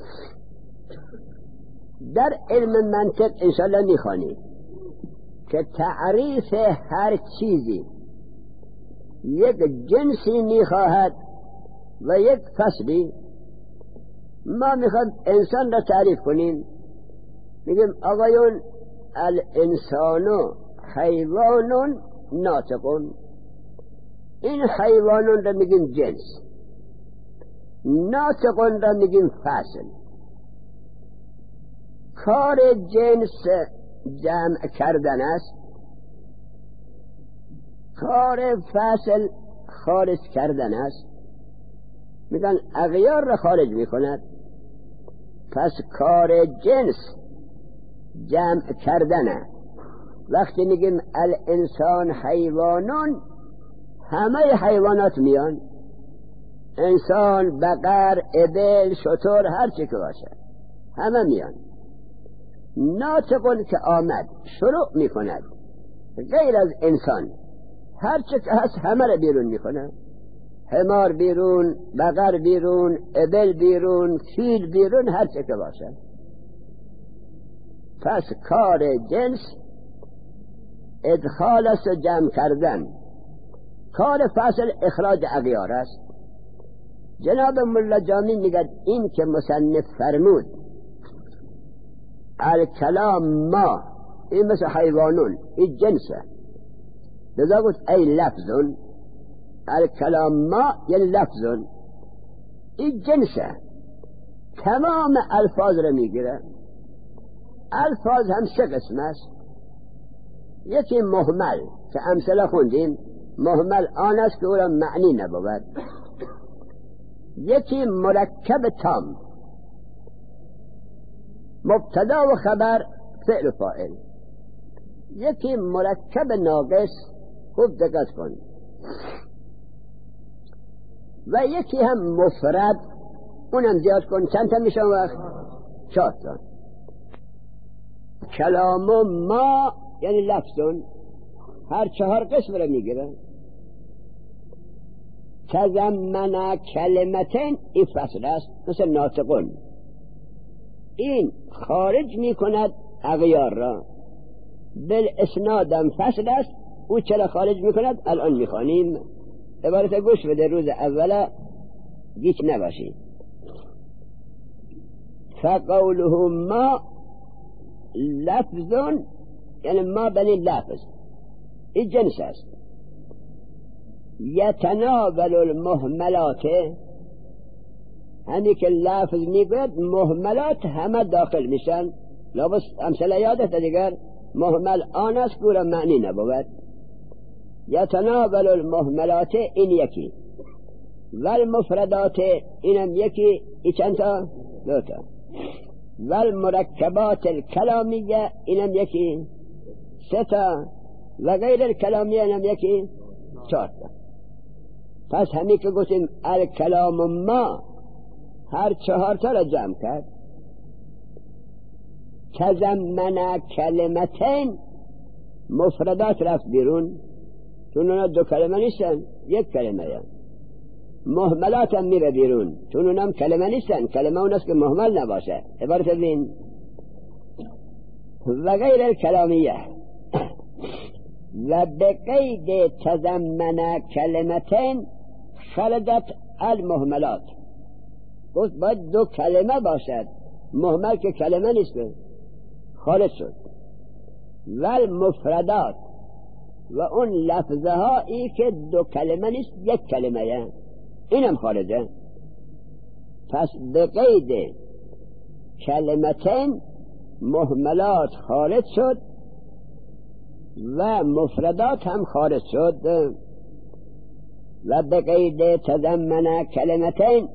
A: در علم منطق انشاءالله میخوانی که تعریف هر چیزی یک جنسی میخواهد و یک فصلی. ما میخواد انسان را تعریف کنیم، میگیم آقایون الانسان حیوان ناطقون. این حیوانون را میگیم جنس، ناطقون را میگیم فصل. کار جنس جمع کردن است، کار فصل خارج کردن است. میگن اغیار را خارج میکند. پس کار جنس جمع کردنه. وقتی میگیم الانسان حیوانون، همه حیوانات میان، انسان، بقر، ابل، شتر، هر چی که باشه همه میان. ناطقون که آمد شروع میکند غیر از انسان، هر چی که هست همه رو بیرون میکنه. حمار بیرون، بقر بیرون، ابل بیرون، فیل بیرون، هر چی که باشه. پس کار جنس ادخال است و جمع کردن. کار فصل اخراج اغیار است. جناب ملا جامی میگد این که مصنف فرمود الکلام ما، این مثل حیوانون، این جنسه. لذا گفت ای لفظون، الکلام ما یعنی لفظون، این جنسه، تمام الفاظ رو میگیره. الفاظ هم سه قسم است. یکی مهمل که امثله خوندیم، مهمل آن است که او را معنی نبود. یکی مرکب تام، مبتدا و خبر، فعل و فاعل. یکی مرکب ناقص، خوب دقت کن. و یکی هم مفرد، اونم زیاد کن. چند تا میشن وقت؟ 4 تا. کلام ما یعنی لفظون، هر 4 قسم رو میگیره. تضمن کلمتین، این فصل است، مثل ناطقون. این خارج میکند اغیار را. بالاسنادم فصل است، او چرا خارج میکند الان میخوانیم. عبارت گوش بده، روز اوله گیج نباشید. فقوله ما لفظون، یعنی ما بنی لفظ، این جنس است. یتناول المهملات، همی که لفظ میگوید مهملات همه داخل میشن. لابد امثله یادت دیگر، مهمل آن است که معنی نبود. یتناول المهملات، این یکی. والمفردات، اینم یکی. ای چند تا؟ 2 تا. والمرکبات الکلامیه، اینم یکی. 3 تا. و غیر الکلامیه اینم یکی. 4 تا. پس همین که گفتیم الکلام ما، هر 4 تا را جمع کرد. تضمن کلمتین، مفردات رفت بیرون، چون اونا 2 کلمه نیستن، 1 کلمه هستن. مهملات هم میره بیرون، چون اونا هم کلمه نیستن، کلمه اون است که مهمل نباشه. عبارت بین و غیر الکلامیه. و بقید تضمن کلمتین خرجت المهملات. گفت باید 2 کلمه باشد، مهمل که کلمه نیست، خارج شد. والمفردات، و اون لفظه هایی که 2 کلمه نیست، 1 کلمه، اینم خارجه. پس بقید کلمتین مهملات خارج شد و مفردات هم خارج شد. و بقید تضمن کلمتین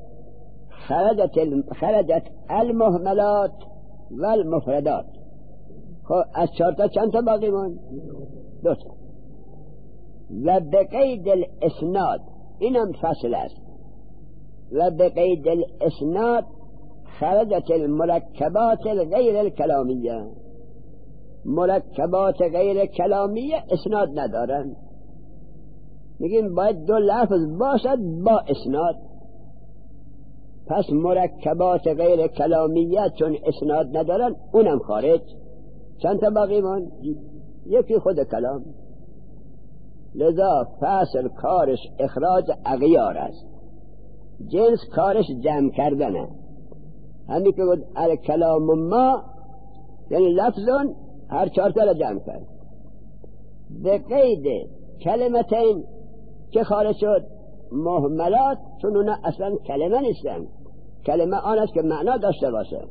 A: خرجت المهملات و المفردات. خب از 4 تا چند تا باقی مون؟ 2 تا. و بقید الاسناد، اینم فصل است. و بقید الاسناد خرجت المرکبات غیر الکلامیه. مرکبات غیر کلامیه اسناد ندارن. میگیم باید 2 لفظ باشد با اسناد. پس مرکبات غیر کلامیه چون اسناد ندارن، اونم خارج. چند تا باقی من؟ یکی خود کلام. لذا فصل کارش اخراج اغیار است، جنس کارش جمع کردنه. همین که گفت الکلام ما یعنی لفظون، هر 4 تا را جمع کرد. به قید کلمتین که خارج شد مهملات، چون اونا اصلا کلمه نیستن، کلمه آن است که معنا داشته باشه.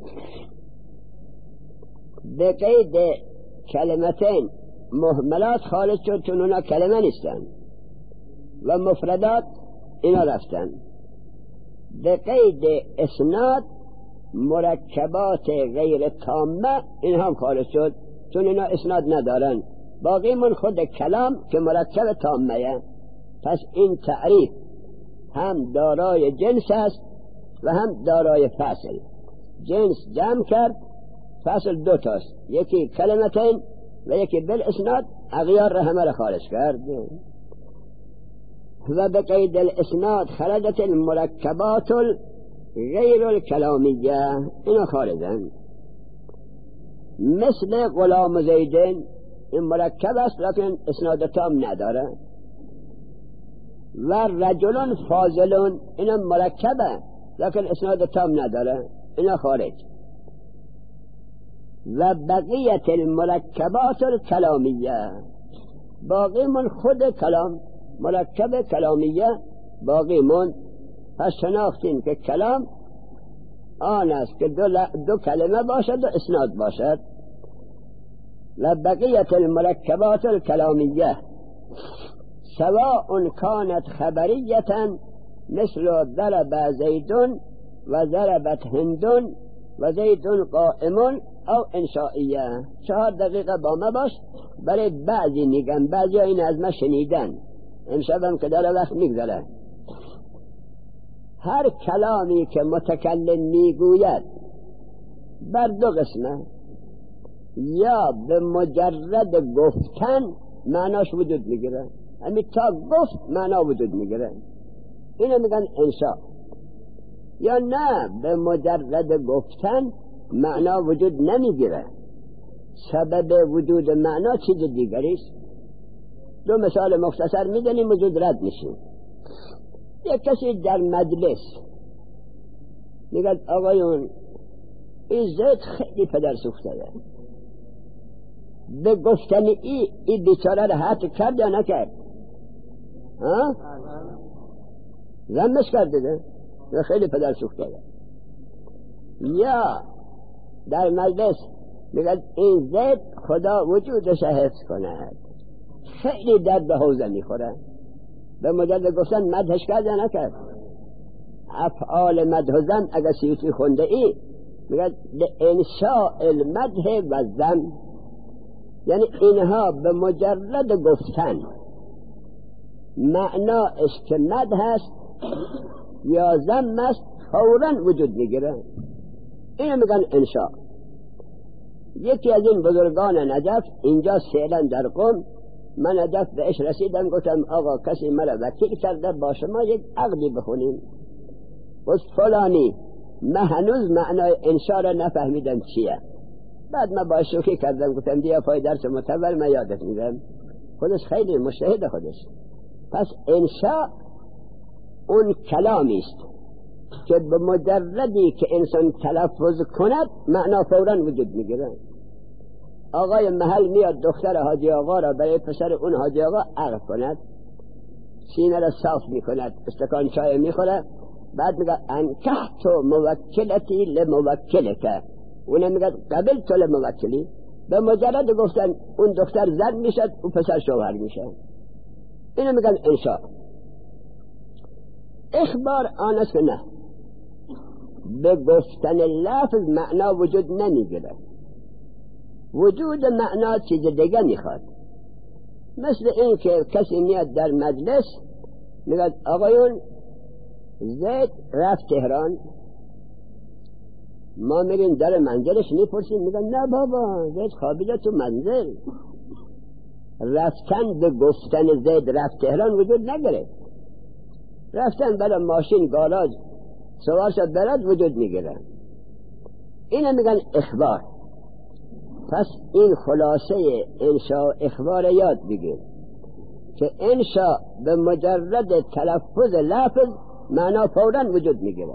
A: به قید کلمتین مهملات خارج شد، چون اونا کلمه نیستن. و مفردات اینا رفتن. به قید اسناد مرکبات غیر تامه این هم خارج شد، چون اینا اسناد ندارن. باقی من خود کلام که مرکب تامه. پس این تعریف هم دارای جنس است و هم دارای فصل. جنس جمع کرد، فصل دو تاست، یکی کلمتین و یکی بالاسناد، اغیار را همه را خارج کرد. و بقید الاسناد خرجت المرکبات غیر الکلامیه، اینا خارجن. مثل غلام زیدین، این مرکب است لیکن اسناد تام نداره. و رجل فاضل، اینا مرکبه لیکن اسناد تام نداره، اینا خارج. و بقیت المرکبات الکلامیه، باقی من خود کلام مرکب کلامیه باقی من. پس شناختیم که کلام آن است که دو کلمه باشد و اسناد باشد. و بقیت المرکبات الکلامیه سواء كانت خبریتا مثل ضرب زید و ضربت هند و زید قائم او انشائیه. 4 دقیقه با ما باش، برای بعضی میگم، بعضی این از ما شنیدن، امشبم که داره وقت میگذره. هر کلامی که متکلم میگوید بر دو قسمه، یا به مجرد گفتن معناش وجود میگیره، همین تا گفت معنا وجود میگیره، اینو میگن انشاء. یا نه به مجرد گفتن معنا وجود نمیگیره، سبب وجود معنا چیز دیگریست. 2 مثال مختصر میدنیم وجود رد میشیم. یک کسی در مجلس میگه آقایون این زید خیلی پدر سوخته، به گفتن این بیچاره را حد کرد یا نکرد؟ ها؟ زمش کرده ده خیلی پدر سوخته. یا در مجلس میگه این زید خدا وجودش حفظ کند، خیلی درد به حوزه میخوره، به مجرد گفتن مدحش کرد یا نکرد؟ افعال مدح و ذم اگر سیوطی خونده ای میگه انشاء المدح و ذم، یعنی اینها به مجرد گفتن معناش که مدح است یا ذم است فوراً وجود میگیره، اینو میگن انشاء. یکی از این بزرگان نجف اینجا سیلن در قم، من نجف بهش رسیدم گفتم آقا کسی مرا وکیل کرده با شما یک عقدی بخونیم. گفت فلانی، من هنوز معنای انشاء را نفهمیدم چیه. بعد من با شوخی کردم گفتم بیا پای درس متول من یادت میدم، خودش خیلی مجتهد خودش. پس انشاء اون کلامی است که به مجردی که انسان تلفظ کند معنا فوراً وجود میگیره. آقای محل میاد دختر حاجی آقا را برای پسر اون حاجی آقا عقد کند، سینه را صاف میکند، استکان چای میخوره، بعد میگه انکحت موکلتی لموکلک، اون میگه قبلت لموکلی. به مجرد گفتن اون دختر زن میشد و پسر شوهر میشه، اینو میگن انشاء. اخبار آن است که نه، به گفتن لفظ معنا وجود نمیگیره، وجود معنا چیز دیگه میخواد. مثل این که کسی میاد در مجلس میگه آقایون زید رفت تهران، ما میریم در منزلش میپرسیم، میگن نه بابا زید خوابیده تو منزل. رفتن به گفتن زید رفت تهران وجود نگیره، رفتن برای ماشین گاراژ سوار شد برد وجود میگیره، اینو میگن اخبار. پس این خلاصه انشاء اخبار یاد بگیر که انشاء به مجرد تلفظ لفظ معنا فوراً وجود میگیره.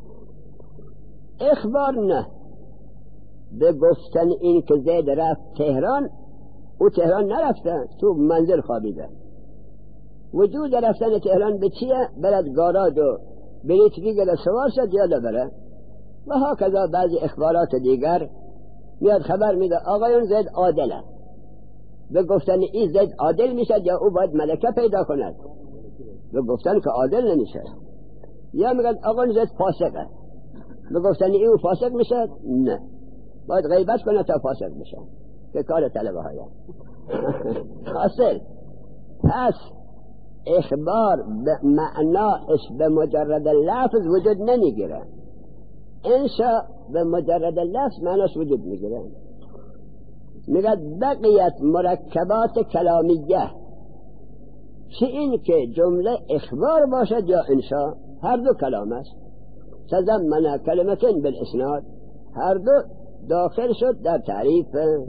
A: اخبار نه، به گفتن این که زید رفت تهران، او تهران نرفته، تو منزل خوابیده. وجود رفتن تهران به چیه؟ برد گاراژ و بلیط بگیره سوار شد یا بره. و ها کذا بعضی اخبارات دیگر میاد خبر میده آقایون زید عادله، به گفتن این زید عادل میشد یا او باید ملکه پیدا کند، به گفتن که عادل نمیشه. یا میگن آقایون زید فاسقه، بگفتن او فاسق میشه؟ نه، باید غیبت کنه تا فاسق بشه که کار طلبه های حاصل. پس اخبار به معناش به مجرد لفظ وجود نمیگیره، انشاء به مجرد لفظ معناش وجود میگیره. میگه بقیت مرکبات کلامیه، چه این که جمله اخبار باشد یا انشاء، هر دو کلام است. تضمن کلمتين بالاسناد، هر دو داخل شد در تعریف.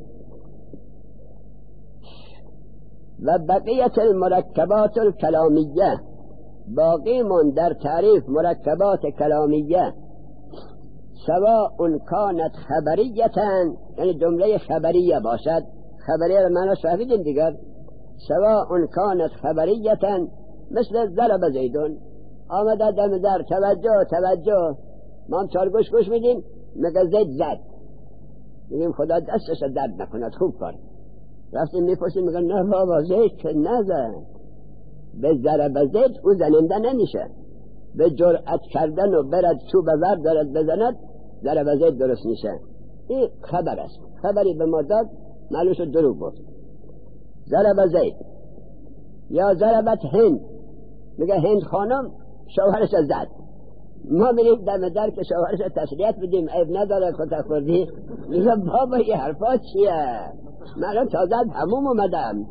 A: و بقیت المرکبات الکلامیه، باقی من در تعریف مرکبات کلامیه، سواء کانت خبریتن، یعنی جمله خبریه باشد، خبریه معنی فهمیدین دیگر، سواء کانت خبریتن مثل ضرب زیدون، آمده دم در توجه ما هم چار گوش میدیم، مگه زید زد، میگیم خدا دستش درد نکند خوب کار، رفتیم میپرسیم میگن نه بابا زید که نزد، به ضرب زید او زننده نمیشه، به جرأت کردن و برد چوب ور دارد بزند ضرب زید درست میشه. این خبر است، خبری به ما داد معلوم شد دروغ گفت. ضرب زید یا ضربت هند، میگه هند خانم شوهرش زد، ما میریم دم در که شوهرش تسلیت بدیم عیب نداره خود خوردی، میگه بابا یه حرفا چیه، من تازه هموم اومدم،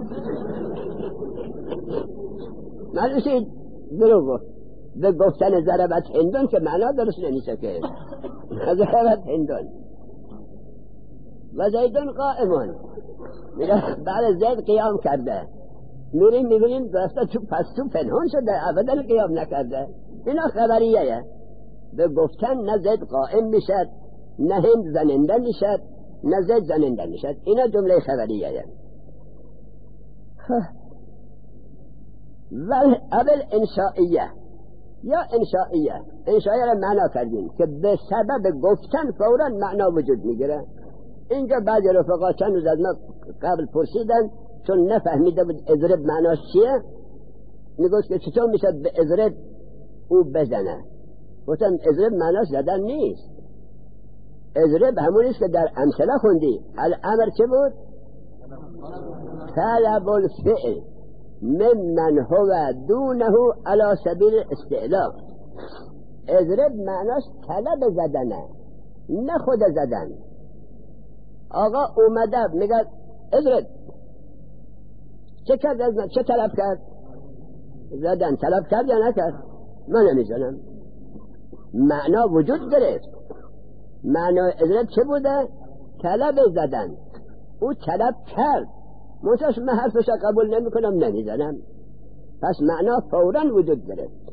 A: معلوم شد دروغ گفت. به گفتن ضربت هندون که معنا درست نمیشه که ضربت هندون. و زیدون قائمون، میگه بعد زید قیام کرده، میریم میبینیم رفته تو پس تو پنهان شده ابدا قیام نکرده، اینا خبریه. به گفتن نه زید قائم میشد، نه هند زننده میشد، نه زید زننده میشد، اینا جمله خبریه. و اول انشائیه یا انشائیه را معنا کردیم که به سبب گفتن فورا معنا وجود میگیره. اینجا بعضی رفقا چند روز از ما قبل پرسیدن چون نفهمیده بود اضرب معناش چیه، میگوست که چطور میشه به اضرب او بزنه. گفتم اضرب معناش زدن نیست، اضرب همونیست که در امثله خوندی. الامر چه بود؟ طلب الفعل ممن هو دونه على سبیل استعلا. اضرب معناش طلب زدنه نه خود زدن. آقا اومده میگه اضرب، چه کرد از من؟ چه طلب کرد؟ زدن. طلب کرد یا نکرد؟ من نمیزنم. معنا وجود گرفت. معنا اضرب چه بوده؟ طلب زدن. او طلب کرد، منتش من حرفش قبول نمی کنم، نمیزنم. پس معنا فوراً وجود گرفت.